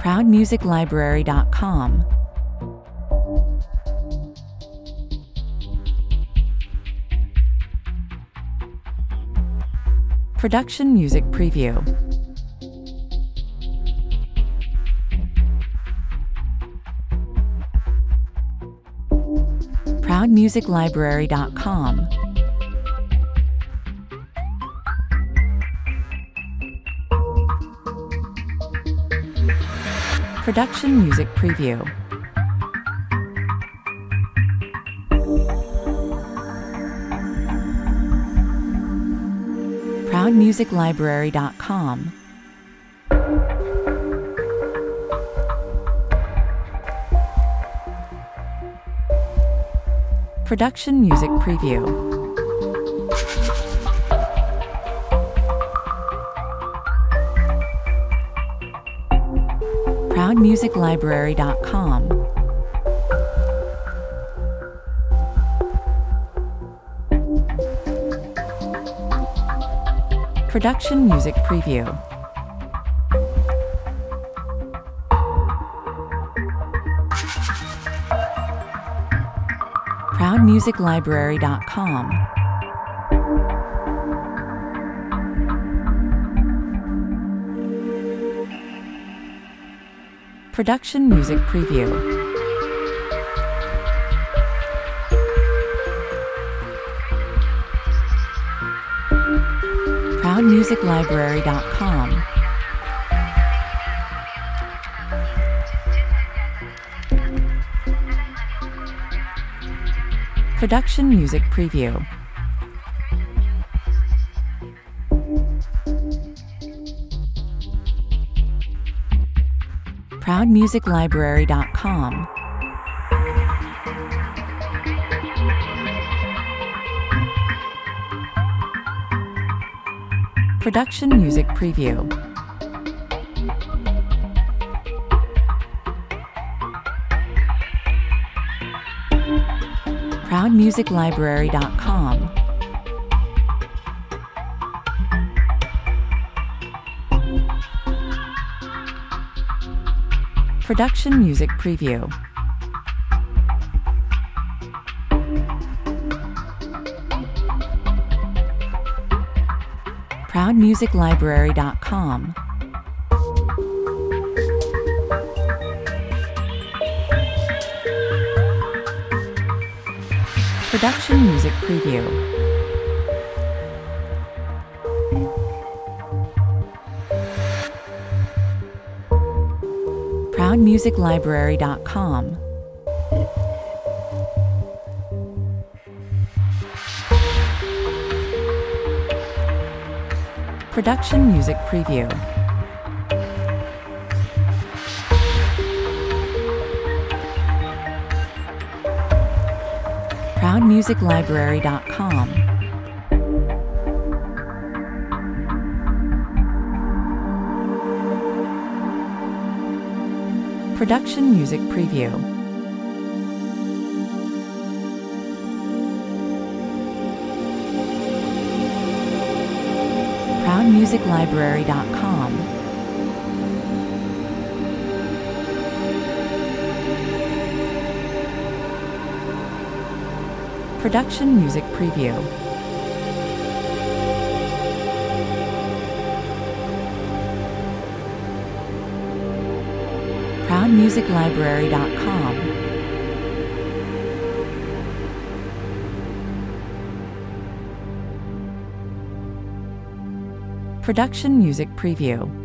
ProudMusicLibrary.com. Production Music Preview. ProudMusicLibrary.com. Production Music Preview. ProudMusicLibrary.com. Production Music Preview. ProudMusicLibrary.com. Production Music Preview. ProudMusicLibrary.com. Production Music Preview. ProudMusicLibrary.com. Production Music Preview. ProudMusicLibrary.com. Production Music Preview. ProudMusicLibrary.com. Production Music Preview. ProudMusicLibrary.com. Production Music Preview. ProudMusicLibrary.com. Production Music Preview. ProudMusicLibrary.com. Production Music Preview. ProudMusicLibrary.com. Production Music Preview. ProudMusicLibrary.com. Production Music Preview.